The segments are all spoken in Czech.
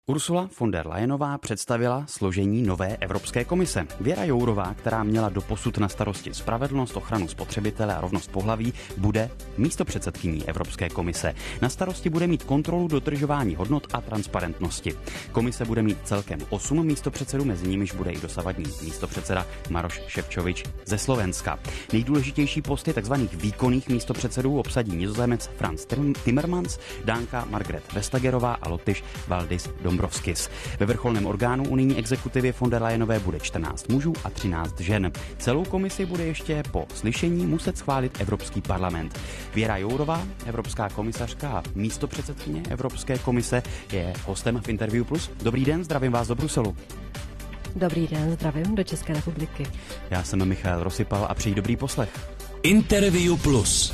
Ursula von der Leyenová představila složení nové Evropské komise. Věra Jourová, která měla doposud na starosti spravedlnost, ochranu spotřebitele a rovnost pohlaví, bude místopředsedkyní Evropské komise. Na starosti bude mít kontrolu dodržování hodnot a transparentnosti. Komise bude mít celkem 8 místopředsedů, mezi nimiž bude i dosavadní místopředseda Maroš Šefčovič ze Slovenska. Nejdůležitější posty tzv. Výkonných místopředsedů obsadí Nizozemec Frans Timmermans, Dánka Margrethe Vestagerová a Lotyš Valdis Dombrovskis. Ve vrcholném orgánu unijní exekutivy von der Leyenové bude 14 mužů a 13 žen. Celou komisi bude ještě po slyšení muset schválit Evropský parlament. Věra Jourová, evropská komisařka a místopředsedkyně Evropské komise, je hostem v Interview Plus. Dobrý den, zdravím vás do Bruselu. Dobrý den, zdravím do České republiky. Já jsem Michal Rosypal a přeji dobrý poslech. Interview Plus.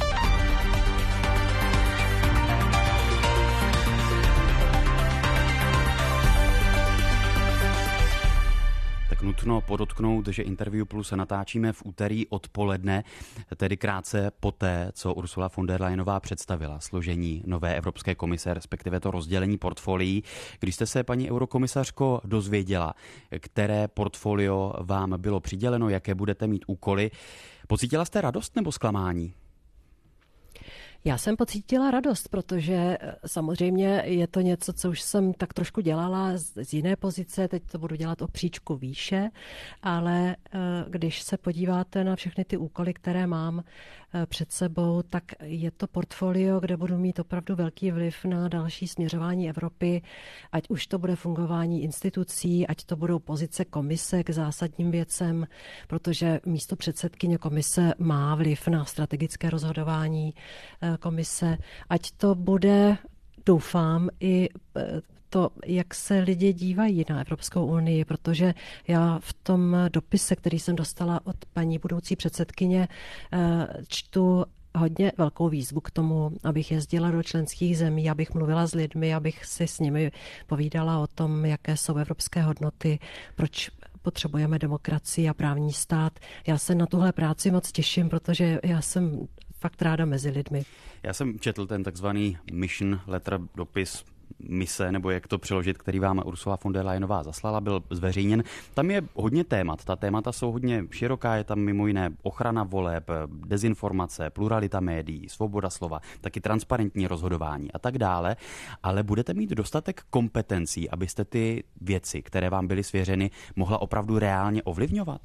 Nutno podotknout, že Interview Plus natáčíme v úterý odpoledne, tedy krátce poté, co Ursula von der Leyenová představila složení nové Evropské komise, respektive to rozdělení portfolií. Když jste se, paní eurokomisařko, dozvěděla, které portfolio vám bylo přiděleno, jaké budete mít úkoly, pocítila jste radost nebo zklamání? Já jsem pocítila radost, protože samozřejmě je to něco, co už jsem tak trošku dělala z jiné pozice, teď to budu dělat o příčku výše, ale když se podíváte na všechny ty úkoly, které mám před sebou, tak je to portfolio, kde budu mít opravdu velký vliv na další směřování Evropy, ať už to bude fungování institucí, ať to budou pozice komise k zásadním věcem, protože místo předsedkyně komise má vliv na strategické rozhodování komise, ať to bude, doufám, i to, jak se lidi dívají na Evropskou unii, protože já v tom dopise, který jsem dostala od paní budoucí předsedkyně, čtu hodně velkou výzvu k tomu, abych jezdila do členských zemí, abych mluvila s lidmi, abych si s nimi povídala o tom, jaké jsou evropské hodnoty, proč potřebujeme demokracii a právní stát. Já se na tuhle práci moc těším, protože já jsem fakt ráda mezi lidmi. Já jsem četl ten takzvaný mission letter, dopis mise, nebo jak to přeložit, který vám Ursula von der Leyenová zaslala, byl zveřejněn. Tam je hodně témat. Ta témata jsou hodně široká, je tam mimo jiné ochrana voleb, dezinformace, pluralita médií, svoboda slova, taky transparentní rozhodování a tak dále. Ale budete mít dostatek kompetencí, abyste ty věci, které vám byly svěřeny, mohla opravdu reálně ovlivňovat?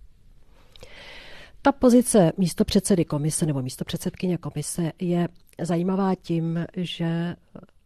Ta pozice místopředsedy komise nebo místopředsedkyně komise je zajímavá tím, že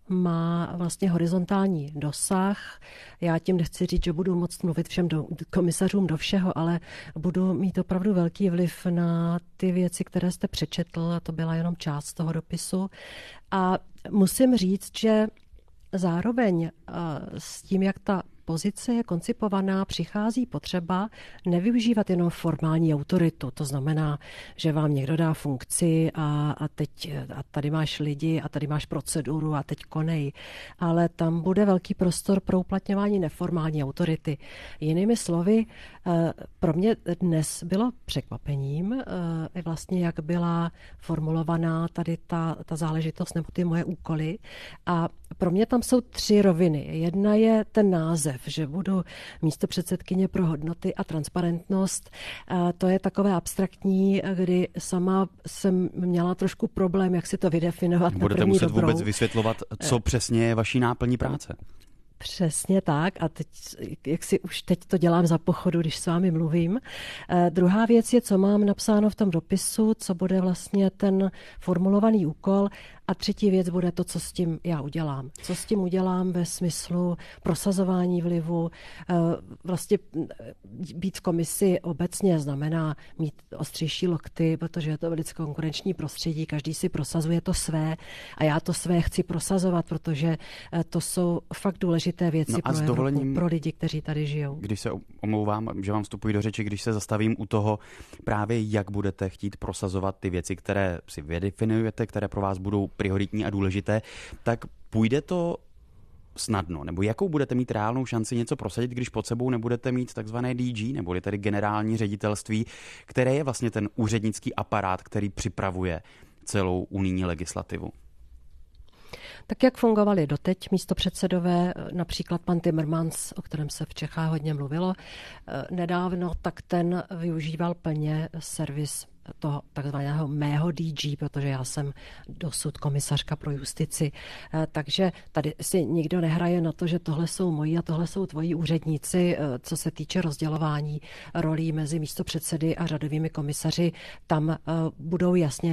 má vlastně horizontální dosah. Já tím nechci říct, že budu moct mluvit všem komisařům do všeho, ale budu mít opravdu velký vliv na ty věci, které jste přečetl, a to byla jenom část toho dopisu. A musím říct, že zároveň s tím, jak ta pozice je koncipovaná, přichází potřeba nevyužívat jenom formální autoritu. To znamená, že vám někdo dá funkci a tady máš lidi a tady máš proceduru a teď konej. Ale tam bude velký prostor pro uplatňování neformální autority. Jinými slovy, pro mě dnes bylo překvapením, vlastně jak byla formulovaná tady ta záležitost nebo ty moje úkoly. A pro mě tam jsou 3 roviny. Jedna je ten název, že budu místopředsedkyně pro hodnoty a transparentnost. To je takové abstraktní, kdy sama jsem měla trošku problém, jak si to vydefinovat. Budete muset vůbec vysvětlovat, co přesně je vaší náplní práce. Přesně tak a teď, jak si už teď to dělám za pochodu, když s vámi mluvím. Druhá věc je, co mám napsáno v tom dopisu, co bude vlastně ten formulovaný úkol. A třetí věc bude to, co s tím já udělám. Co s tím udělám ve smyslu prosazování vlivu. Vlastně být v komisi obecně znamená mít ostřejší lokty, protože je to velice konkurenční prostředí, každý si prosazuje to své a já to své chci prosazovat, protože to jsou fakt důležité věci pro Evropu, pro lidi, kteří tady žijou. Když se omlouvám, že vám vstupuji do řeči, když se zastavím u toho právě, jak budete chtít prosazovat ty věci, které si vydefinujete, které pro vás budou prioritní a důležité, tak půjde to snadno? Nebo jakou budete mít reálnou šanci něco prosadit, když pod sebou nebudete mít takzvané DG, nebo tedy generální ředitelství, které je vlastně ten úřednický aparát, který připravuje celou unijní legislativu? Tak jak fungovali doteď místopředsedové, například pan Timmermans, o kterém se v Čechách hodně mluvilo nedávno, tak ten využíval plně servis toho takzvaného mého DG, protože já jsem dosud komisařka pro justici. Takže tady si nikdo nehraje na to, že tohle jsou moji a tohle jsou tvoji úředníci, co se týče rozdělování rolí mezi místopředsedy a řadovými komisaři. Tam budou jasně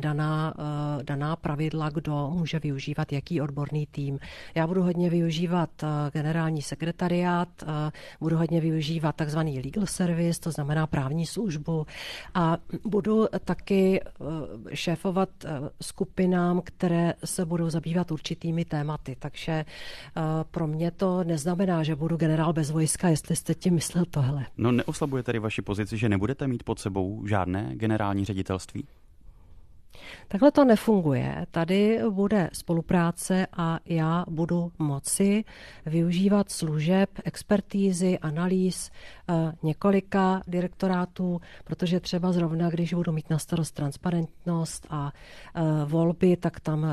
daná pravidla, kdo může využívat jaký odborný tým. Já budu hodně využívat generální sekretariát, budu hodně využívat takzvaný legal service, to znamená právní službu, a budu taky šéfovat skupinám, které se budou zabývat určitými tématy. Takže pro mě to neznamená, že budu generál bez vojska, jestli jste tím myslel tohle. No, neoslabuje tedy vaši pozici, že nebudete mít pod sebou žádné generální ředitelství? Takhle to nefunguje. Tady bude spolupráce a já budu moci využívat služeb, expertízy, analýz několika direktorátů, protože třeba zrovna, když budu mít na starost transparentnost a volby, tak tam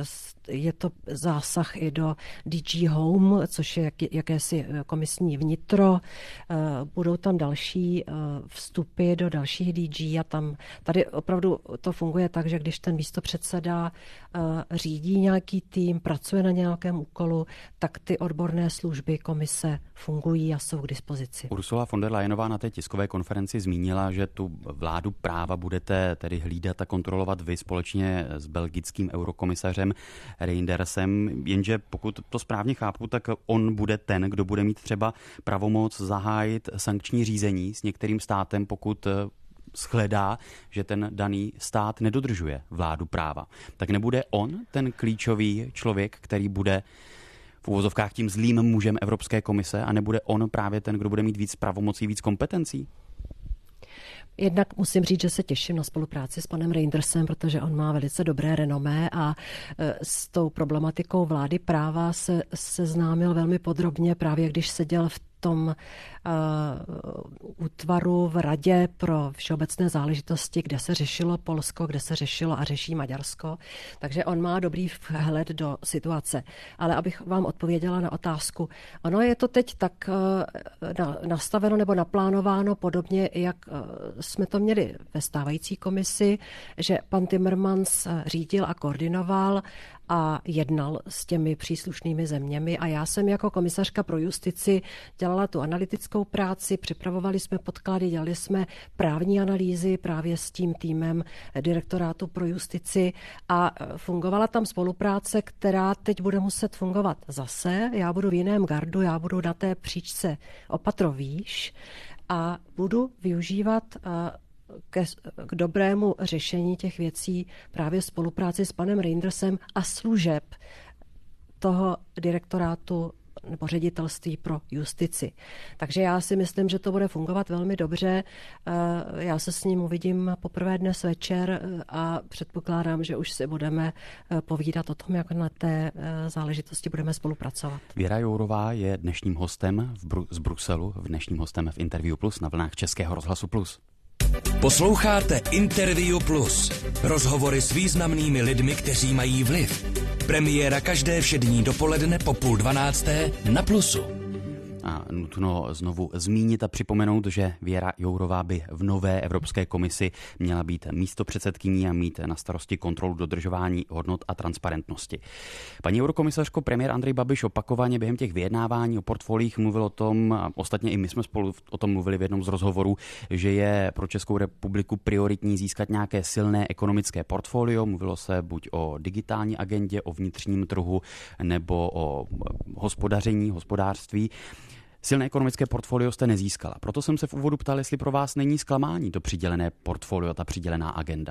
je to zásah i do DG Home, což je jakési komisní vnitro. Budou tam další vstupy do dalších DG a tady opravdu to funguje tak, že když ten místopředseda řídí nějaký tým, pracuje na nějakém úkolu, tak ty odborné služby komise fungují a jsou k dispozici. Ursula von der Leyenová na té tiskové konferenci zmínila, že tu vládu práva budete tedy hlídat a kontrolovat vy společně s belgickým eurokomisařem Reynersem, jenže pokud to správně chápu, tak on bude ten, kdo bude mít třeba pravomoc zahájit sankční řízení s některým státem, pokud shledá, že ten daný stát nedodržuje vládu práva. Tak nebude on ten klíčový člověk, který bude v uvozovkách tím zlým mužem Evropské komise, a nebude on právě ten, kdo bude mít víc pravomocí, víc kompetencí? Jednak musím říct, že se těším na spolupráci s panem Reynersem, protože on má velice dobré renomé a s tou problematikou vlády práva se seznámil velmi podrobně, právě když seděl v tom útvaru v Radě pro všeobecné záležitosti, kde se řešilo Polsko, kde se řešilo a řeší Maďarsko. Takže on má dobrý vhled do situace. Ale abych vám odpověděla na otázku. Ono je to teď tak nastaveno nebo naplánováno podobně, jak jsme to měli ve stávající komisi, že pan Timmermans řídil a koordinoval a jednal s těmi příslušnými zeměmi a já jsem jako komisařka pro justici dělala tu analytickou práci, připravovali jsme podklady, dělali jsme právní analýzy právě s tím týmem direktorátu pro justici a fungovala tam spolupráce, která teď bude muset fungovat zase. Já budu v jiném gardu, já budu na té příčce opatrovíš a budu využívat k dobrému řešení těch věcí právě spolupráci s panem Reynersem a služeb toho direktorátu nebo ředitelství pro justici. Takže já si myslím, že to bude fungovat velmi dobře. Já se s ním uvidím poprvé dnes večer a předpokládám, že už si budeme povídat o tom, jak na té záležitosti budeme spolupracovat. Věra Jourová je dnešním hostem z Bruselu, dnešním hostem v Interview Plus na vlnách Českého rozhlasu Plus. Posloucháte Interview Plus. Rozhovory s významnými lidmi, kteří mají vliv. Premiéra každé všední dopoledne po 11:30 na Plusu. A nutno znovu zmínit a připomenout, že Věra Jourová by v nové Evropské komisi měla být místopředsedkyní a mít na starosti kontrolu dodržování hodnot a transparentnosti. Paní eurokomisařko, premiér Andrej Babiš opakovaně během těch vyjednávání o portfoliích mluvil o tom, a ostatně i my jsme spolu o tom mluvili v jednom z rozhovorů, že je pro Českou republiku prioritní získat nějaké silné ekonomické portfolio. Mluvilo se buď o digitální agendě, o vnitřním trhu nebo o hospodářství. Silné ekonomické portfolio jste nezískala. Proto jsem se v úvodu ptal, jestli pro vás není zklamání to přidělené portfolio, ta přidělená agenda.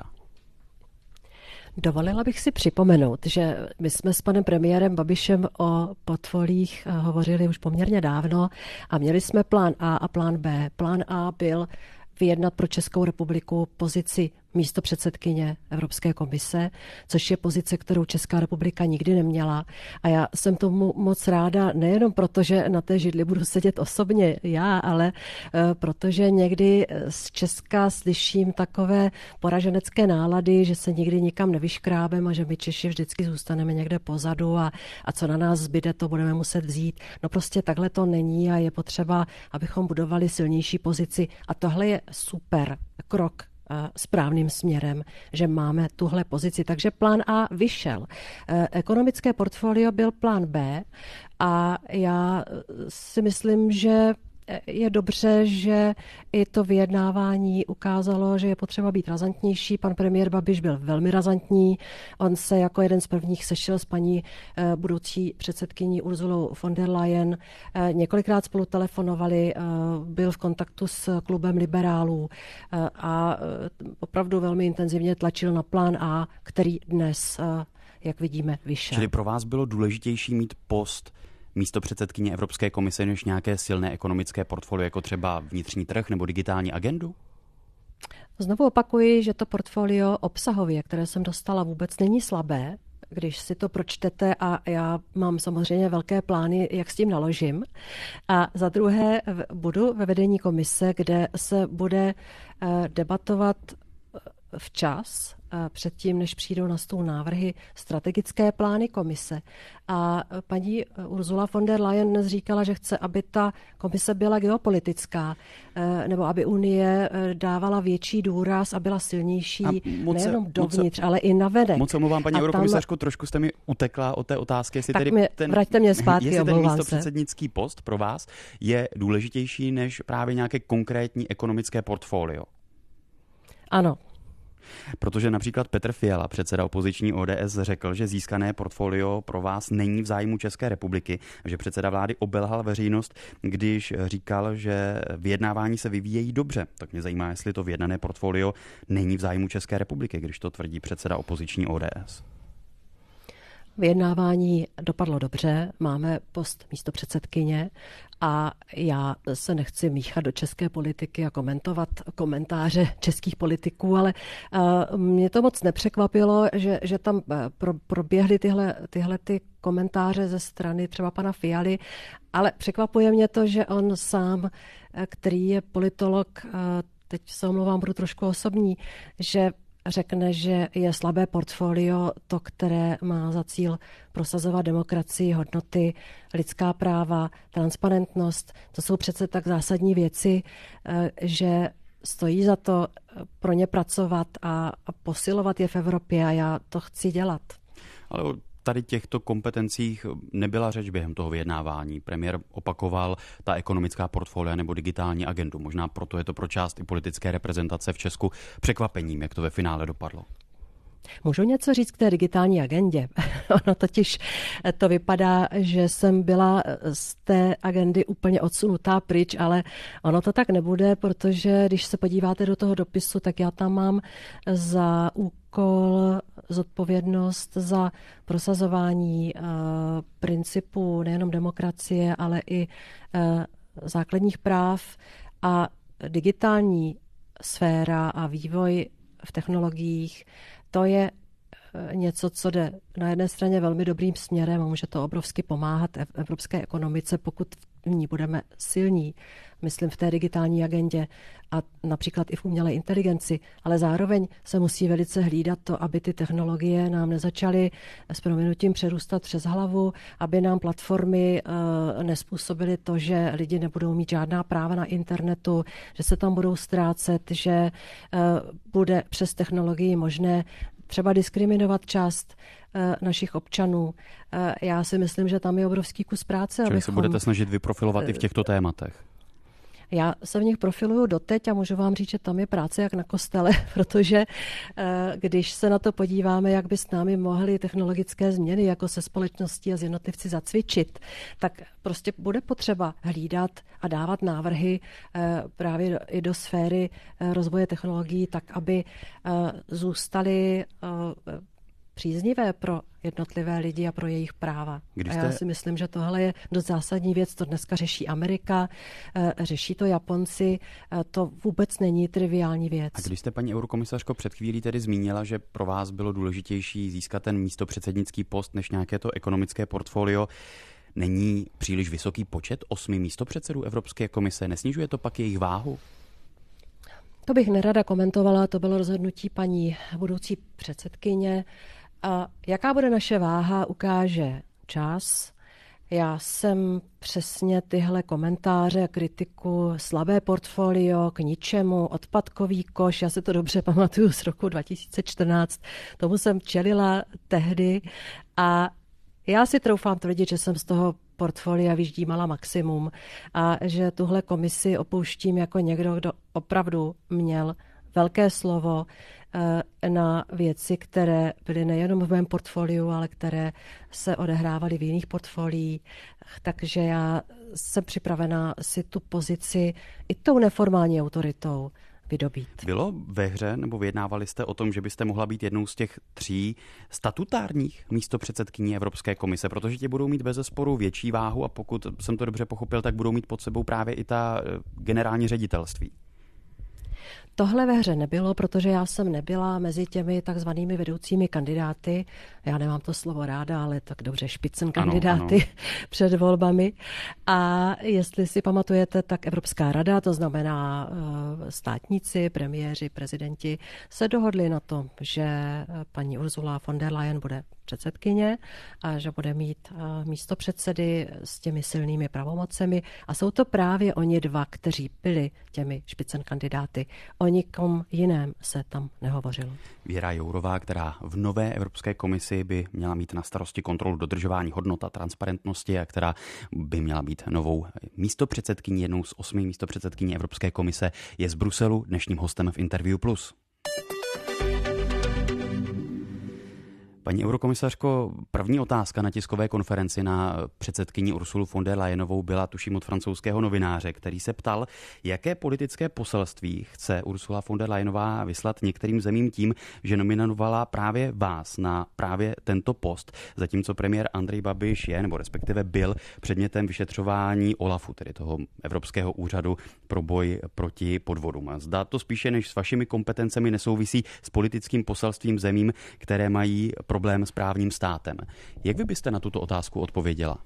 Dovolila bych si připomenout, že my jsme s panem premiérem Babišem o portfoliích hovořili už poměrně dávno a měli jsme plán A a plán B. Plán A byl vyjednat pro Českou republiku pozici místopředsedkyně Evropské komise, což je pozice, kterou Česká republika nikdy neměla. A já jsem tomu moc ráda, nejenom proto, že na té židli budu sedět osobně já, ale protože někdy z Česka slyším takové poraženecké nálady, že se nikdy nikam nevyškrábeme a že my Češi vždycky zůstaneme někde pozadu a co na nás zbyde, to budeme muset vzít. No prostě takhle to není a je potřeba, abychom budovali silnější pozici. A tohle je super krok správným směrem, že máme tuhle pozici. Takže plán A vyšel. Ekonomické portfolio byl plán B a já si myslím, že je dobře, že i to vyjednávání ukázalo, že je potřeba být razantnější. Pan premiér Babiš byl velmi razantní. On se jako jeden z prvních sešel s paní budoucí předsedkyní Urzulou von der Leyen. Několikrát spolu telefonovali, byl v kontaktu s klubem liberálů a opravdu velmi intenzivně tlačil na plán A, který dnes, jak vidíme, vyšel. Čili pro vás bylo důležitější mít post místopředsedkyně Evropské komise než nějaké silné ekonomické portfolio, jako třeba vnitřní trh nebo digitální agendu? Znovu opakuji, že to portfolio obsahově, které jsem dostala, vůbec není slabé, když si to pročtete a já mám samozřejmě velké plány, jak s tím naložím. A za druhé budu ve vedení komise, kde se bude debatovat včas, předtím, než přijdou na stůl návrhy, strategické plány komise. A paní Ursula von der Leyen dnes říkala, že chce, aby ta komise byla geopolitická, nebo aby Unie dávala větší důraz a byla silnější nejenom dovnitř, ale i navenek. Moc omlouvám, paní eurokomisařko, trošku jste mi utekla od té otázky, jestli vraťte mě zpátky, jestli ten místopředsednický post pro vás je důležitější než právě nějaké konkrétní ekonomické portfolio. Ano. Protože například Petr Fiala, předseda opoziční ODS, řekl, že získané portfolio pro vás není v zájmu České republiky, že předseda vlády obelhal veřejnost, když říkal, že vyjednávání se vyvíjejí dobře. Tak mě zajímá, jestli to vyjednané portfolio není v zájmu České republiky, když to tvrdí předseda opoziční ODS. Vyjednávání dopadlo dobře, máme post místopředsedkyně a já se nechci míchat do české politiky a komentovat komentáře českých politiků, ale mě to moc nepřekvapilo, že tam proběhly tyhle komentáře ze strany třeba pana Fialy, ale překvapuje mě to, že on sám, který je politolog, teď se omlouvám, budu trošku osobní, že řekne, že je slabé portfolio to, které má za cíl prosazovat demokracii, hodnoty, lidská práva, transparentnost. To jsou přece tak zásadní věci, že stojí za to pro ně pracovat a posilovat je v Evropě a já to chci dělat. Ale tady těchto kompetencích nebyla řeč během toho vyjednávání. Premiér opakoval ta ekonomická portfolia nebo digitální agendu. Možná proto je to pro část i politické reprezentace v Česku překvapením, jak to ve finále dopadlo. Můžu něco říct k té digitální agendě? Ono totiž to vypadá, že jsem byla z té agendy úplně odsunutá pryč, ale ono to tak nebude, protože když se podíváte do toho dopisu, tak já tam mám za úkol zodpovědnost za prosazování principů nejenom demokracie, ale i základních práv a digitální sféra a vývoj v technologiích. To je něco, co jde na jedné straně velmi dobrým směrem a může to obrovsky pomáhat evropské ekonomice, pokud v ní budeme silní, myslím v té digitální agendě a například i v umělé inteligenci, ale zároveň se musí velice hlídat to, aby ty technologie nám nezačaly s prominutím přerůstat přes hlavu, aby nám platformy nezpůsobily to, že lidi nebudou mít žádná práva na internetu, že se tam budou ztrácet, že bude přes technologii možné třeba diskriminovat část našich občanů. Já si myslím, že tam je obrovský kus práce. Čili se budete snažit vyprofilovat i v těchto tématech? Já se v nich profiluju doteď a můžu vám říct, že tam je práce jak na kostele, protože když se na to podíváme, jak by s námi mohly technologické změny jako se společností a s jednotlivci zacvičit, tak prostě bude potřeba hlídat a dávat návrhy právě i do sféry rozvoje technologií, tak aby zůstaly příznivé pro jednotlivé lidi a pro jejich práva. A já si myslím, že tohle je dost zásadní věc, to dneska řeší Amerika, řeší to Japonci, to vůbec není triviální věc. A když jste, paní eurokomisařko, před chvílí tedy zmínila, že pro vás bylo důležitější získat ten místopředsednický post než nějaké to ekonomické portfolio, není příliš vysoký počet 8 místopředsedů Evropské komise? Nesnižuje to pak jejich váhu? To bych nerada komentovala, to bylo rozhodnutí paní budoucí předsedkyně. A jaká bude naše váha, ukáže čas. Já jsem přesně tyhle komentáře a kritiku, slabé portfolio, k ničemu, odpadkový koš, já si to dobře pamatuju z roku 2014, tomu jsem čelila tehdy a já si troufám tvrdit, že jsem z toho portfolia vyždímala maximum a že tuhle komisi opouštím jako někdo, kdo opravdu měl velké slovo na věci, které byly nejenom v mém portfoliu, ale které se odehrávaly v jiných portfoliích. Takže já jsem připravena si tu pozici i tou neformální autoritou vydobít. Bylo ve hře, nebo vyjednávali jste o tom, že byste mohla být jednou z těch 3 statutárních místopředsedkyní Evropské komise, protože ti budou mít bezesporu větší váhu a pokud jsem to dobře pochopil, tak budou mít pod sebou právě i ta generální ředitelství. Tohle ve hře nebylo, protože já jsem nebyla mezi těmi takzvanými vedoucími kandidáty. Já nemám to slovo ráda, ale tak dobře, špicenkandidáty ano. Před volbami. A jestli si pamatujete, tak Evropská rada, to znamená státníci, premiéři, prezidenti, se dohodli na tom, že paní Ursula von der Leyen bude předsedkyně a že bude mít místopředsedy s těmi silnými pravomocemi. A jsou to právě oni 2, kteří byli těmi špicenkandidáty. O nikom jiném se tam nehovořilo. Věra Jourová, která v nové Evropské komisi by měla mít na starosti kontrolu dodržování hodnot a transparentnosti a která by měla být novou místopředsedkyní, jednou z 8 místopředsedkyní Evropské komise, je z Bruselu dnešním hostem v Interview Plus. Paní eurokomisařko, první otázka na tiskové konferenci na předsedkyni Ursulu von der Leyenovou byla tuším od francouzského novináře, který se ptal, jaké politické poselství chce Ursula von der Leyenová vyslat některým zemím tím, že nominovala právě vás na právě tento post, zatímco premiér Andrej Babiš je, nebo respektive byl předmětem vyšetřování OLAFu, tedy toho Evropského úřadu pro boj proti podvodům. Zdá to spíše než s vašimi kompetencemi nesouvisí s politickým poselstvím zemím, které mají problém s právním státem. Jak vy byste na tuto otázku odpověděla?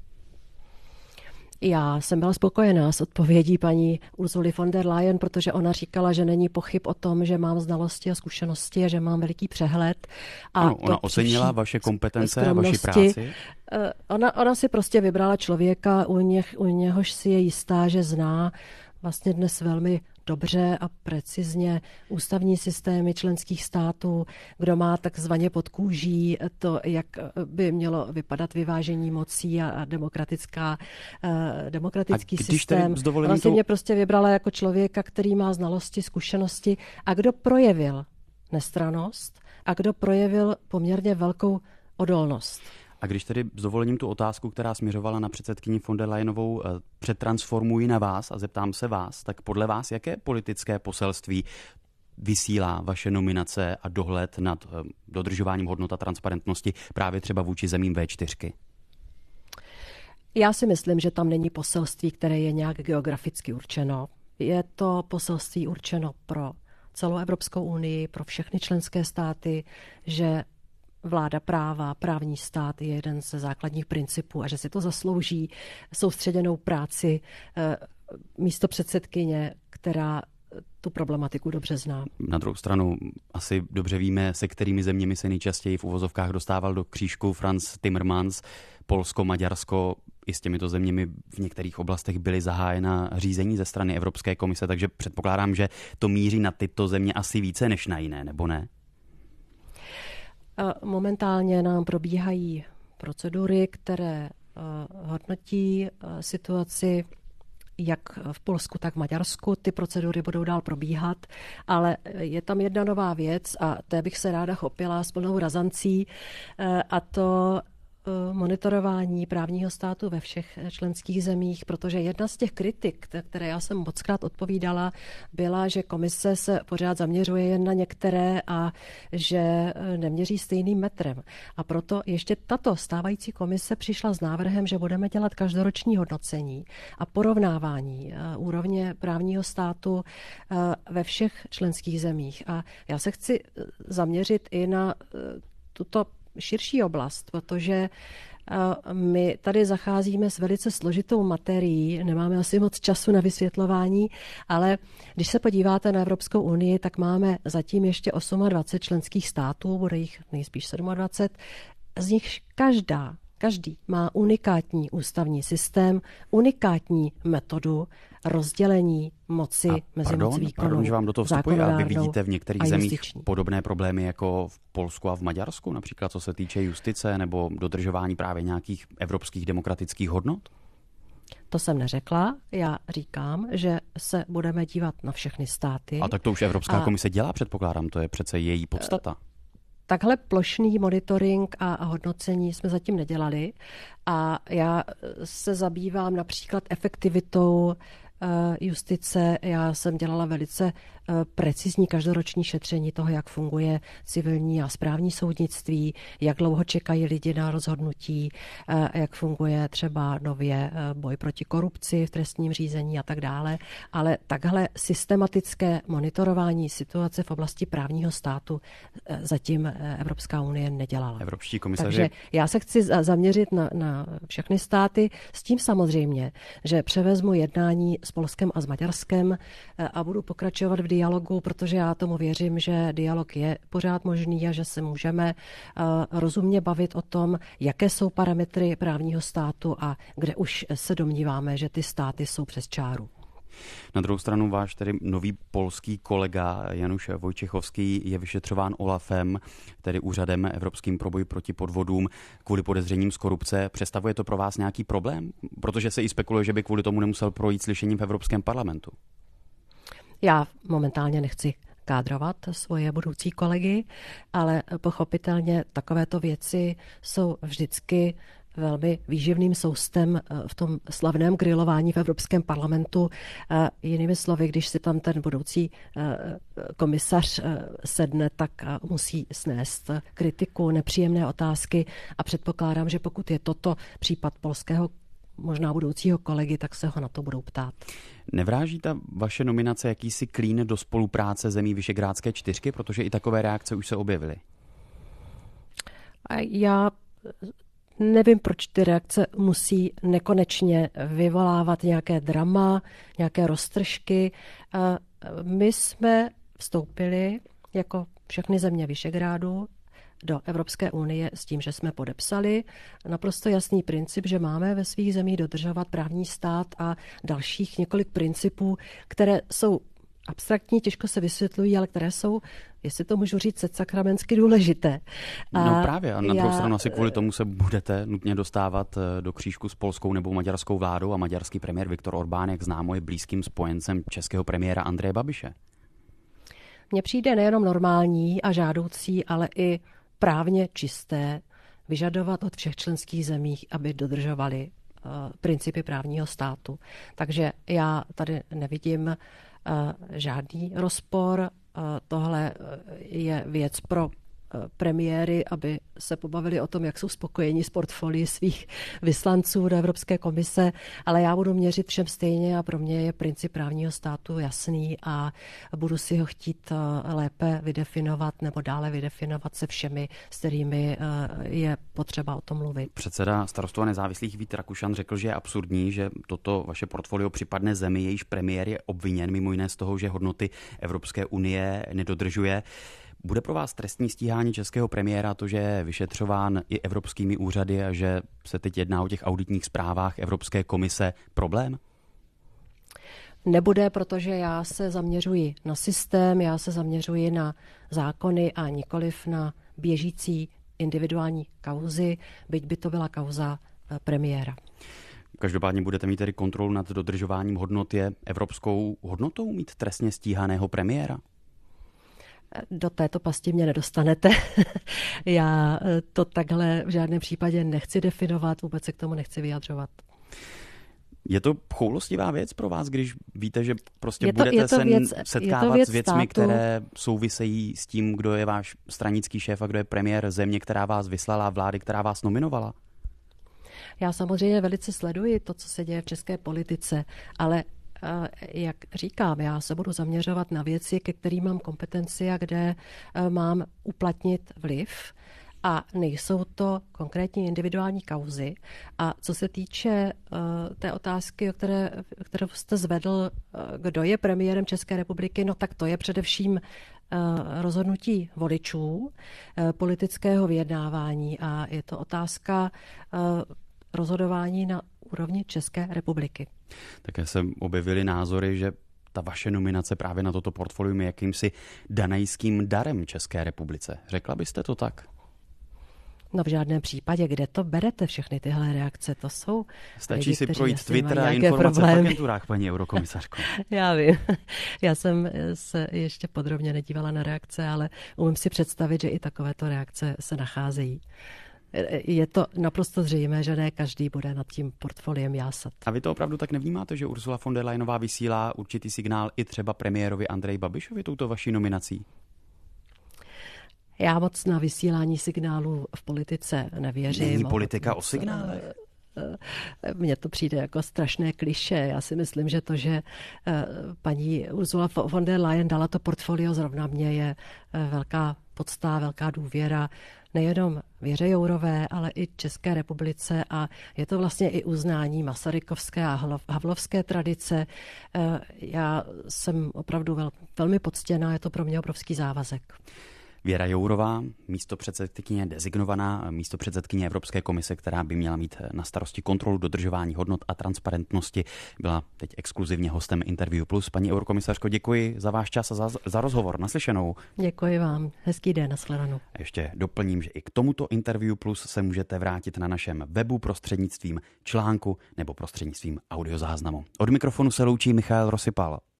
Já jsem byla spokojená s odpovědí paní Ursuly von der Leyen, protože ona říkala, že není pochyb o tom, že mám znalosti a zkušenosti a že mám veliký přehled. A ano, ona ocenila vaše kompetence a vaši práci. Ona si prostě vybrala člověka, u něhož si je jistá, že zná vlastně dnes velmi dobře a precizně ústavní systémy členských států, kdo má takzvaně pod kůží to, jak by mělo vypadat vyvážení mocí a demokratický systém. Ona si mě prostě vybrala jako člověka, který má znalosti, zkušenosti a kdo projevil nestrannost a kdo projevil poměrně velkou odolnost. A když tedy s dovolením tu otázku, která směřovala na předsedkyni von der Leyenovou, přetransformuji na vás a zeptám se vás, tak podle vás jaké politické poselství vysílá vaše nominace a dohled nad dodržováním hodnot a transparentnosti právě třeba vůči zemím V4? Já si myslím, že tam není poselství, které je nějak geograficky určeno. Je to poselství určeno pro celou Evropskou unii, pro všechny členské státy, že vláda práva, právní stát je jeden ze základních principů a že si to zaslouží soustředěnou práci místopředsedkyně, která tu problematiku dobře zná. Na druhou stranu asi dobře víme, se kterými zeměmi se nejčastěji v uvozovkách dostával do křížku Franz Timmermans, Polsko, Maďarsko. I s těmito zeměmi v některých oblastech byly zahájena řízení ze strany Evropské komise, takže předpokládám, že to míří na tyto země asi více než na jiné, nebo ne? Momentálně nám probíhají procedury, které hodnotí situaci jak v Polsku, tak v Maďarsku. Ty procedury budou dál probíhat, ale je tam jedna nová věc a té bych se ráda chopila s plnou razancí a to monitorování právního státu ve všech členských zemích, protože jedna z těch kritik, které já jsem mockrát odpovídala, byla, že komise se pořád zaměřuje jen na některé a že neměří stejným metrem. A proto ještě tato stávající komise přišla s návrhem, že budeme dělat každoroční hodnocení a porovnávání úrovně právního státu ve všech členských zemích. A já se chci zaměřit i na tuto širší oblast, protože my tady zacházíme s velice složitou materií, nemáme asi moc času na vysvětlování, ale když se podíváte na Evropskou unii, tak máme zatím ještě 28 členských států, bude jich nejspíš 27, z nich každý má unikátní ústavní systém, unikátní metodu rozdělení moci mezi moc výkonnou, pardon, že vám do toho vstupuji, a vy vidíte v některých zemích justiční podobné problémy jako v Polsku a v Maďarsku, například co se týče justice nebo dodržování právě nějakých evropských demokratických hodnot? To jsem neřekla. Já říkám, že se budeme dívat na všechny státy. A tak to už Evropská komise dělá, předpokládám, to je přece její podstata. Takhle plošný monitoring a hodnocení jsme zatím nedělali a já se zabývám například efektivitou justice. Já jsem dělala velice precizní každoroční šetření toho, jak funguje civilní a správní soudnictví, jak dlouho čekají lidi na rozhodnutí, jak funguje třeba nově boj proti korupci v trestním řízení a tak dále. Ale takhle systematické monitorování situace v oblasti právního státu zatím Evropská unie nedělala. Evropští komisaři... Takže já se chci zaměřit na všechny státy s tím samozřejmě, že převezmu jednání s Polskem a s Maďarskem a budu pokračovat v dialogu, protože já tomu věřím, že dialog je pořád možný a že se můžeme rozumně bavit o tom, jaké jsou parametry právního státu a kde už se domníváme, že ty státy jsou přes čáru. Na druhou stranu váš tedy nový polský kolega Janusz Wojciechowski je vyšetřován OLAFem, tedy Úřadem evropským pro boj proti podvodům, kvůli podezřením z korupce. Představuje to pro vás nějaký problém? Protože se i spekuluje, že by kvůli tomu nemusel projít slyšením v Evropském parlamentu. Já momentálně nechci kádrovat svoje budoucí kolegy, ale pochopitelně takovéto věci jsou vždycky velmi výživným soustem v tom slavném grilování v Evropském parlamentu. Jinými slovy, když si tam ten budoucí komisař sedne, tak musí snést kritiku, nepříjemné otázky a předpokládám, že pokud je toto případ polského možná budoucího kolegy, tak se ho na to budou ptát. Nevráží ta vaše nominace jakýsi klín do spolupráce zemí Visegrádské čtyřky, protože i takové reakce už se objevily? Já nevím, proč ty reakce musí nekonečně vyvolávat nějaké drama, nějaké roztržky. My jsme vstoupili jako všechny země Visegrádu do Evropské unie s tím, že jsme podepsali naprosto jasný princip, že máme ve svých zemích dodržovat právní stát a dalších několik principů, které jsou abstraktní, těžko se vysvětlují, ale které jsou, jestli to můžu říct, sakramensky důležité. No právě, a na druhou stranu asi kvůli tomu se budete nutně dostávat do křížku s polskou nebo maďarskou vládou a maďarský premiér Viktor Orbán, jak známo, je blízkým spojencem českého premiéra Andreje Babiše. Mně přijde nejenom normální a žádoucí, ale i právně čisté vyžadovat od všech členských zemí, aby dodržovali principy právního státu. Takže já tady nevidím žádný rozpor. Tohle je věc pro premiéry, aby se pobavili o tom, jak jsou spokojeni s portfolii svých vyslanců do Evropské komise, ale já budu měřit všem stejně a pro mě je princip právního státu jasný a budu si ho chtít lépe vydefinovat nebo dále vydefinovat se všemi, s kterými je potřeba o tom mluvit. Předseda Starostů a nezávislých Vít Rakušan řekl, že je absurdní, že toto vaše portfolio připadne zemi, jejíž premiér je obviněn mimo jiné z toho, že hodnoty Evropské unie nedodržuje. Bude pro vás trestní stíhání českého premiéra to, že je vyšetřován i evropskými úřady a že se teď jedná o těch auditních zprávách Evropské komise, problém? Nebude, protože já se zaměřuji na systém, já se zaměřuji na zákony a nikoliv na běžící individuální kauzy, byť by to byla kauza premiéra. Každopádně budete mít tedy kontrolu nad dodržováním hodnot. Je evropskou hodnotou mít trestně stíhaného premiéra? Do této pasti mě nedostanete. Já to takhle v žádném případě nechci definovat, vůbec se k tomu nechci vyjadřovat. Je to choulostivá věc pro vás, když víte, že prostě budete se setkávat s věcmi, které souvisejí s tím, kdo je váš stranický šéf a kdo je premiér země, která vás vyslala, vlády, která vás nominovala? Já samozřejmě velice sleduji to, co se děje v české politice, ale jak říkám, já se budu zaměřovat na věci, ke kterým mám kompetenci a kde mám uplatnit vliv. A nejsou to konkrétní individuální kauzy. A co se týče té otázky, kterou jste zvedl, kdo je premiérem České republiky, no tak to je především rozhodnutí voličů, politického vyjednávání a je to otázka rozhodování na úrovni České republiky. Také se objevily názory, že ta vaše nominace právě na toto portfolium je jakýmsi danajským darem České republice. Řekla byste to tak? No v žádném případě. Kde to berete všechny tyhle reakce? To jsou Stačí lidi, si projít Twitter a informace problémy v agenturách, paní eurokomisařko. Já vím. Já jsem se ještě podrobně nedívala na reakce, ale umím si představit, že i takovéto reakce se nacházejí. Je to naprosto zřejmé, že ne každý bude nad tím portfoliem jásat. A vy to opravdu tak nevnímáte, že Ursula von der Leyenová vysílá určitý signál i třeba premiérovi Andreji Babišovi touto vaší nominací? Já moc na vysílání signálů v politice nevěřím. Není politika o signálech? Mně to přijde jako strašné klišé. Já si myslím, že to, že paní Ursula von der Leyen dala to portfolio zrovna mě, je velká podsta, velká důvěra nejenom Věře Jourové, ale i České republice a je to vlastně i uznání masarykovské a havlovské tradice. Já jsem opravdu velmi poctěná, je to pro mě obrovský závazek. Věra Jourová, místopředsedkyně designovaná, místopředsedkyně Evropské komise, která by měla mít na starosti kontrolu dodržování hodnot a transparentnosti, byla teď exkluzivně hostem Interview Plus. Paní eurokomisařko, děkuji za váš čas a za rozhovor. Naslyšenou. Děkuji vám. Hezký den, nashledanou. Ještě doplním, že i k tomuto Interview Plus se můžete vrátit na našem webu prostřednictvím článku nebo prostřednictvím audiozáznamu. Od mikrofonu se loučí Michal Rosypal.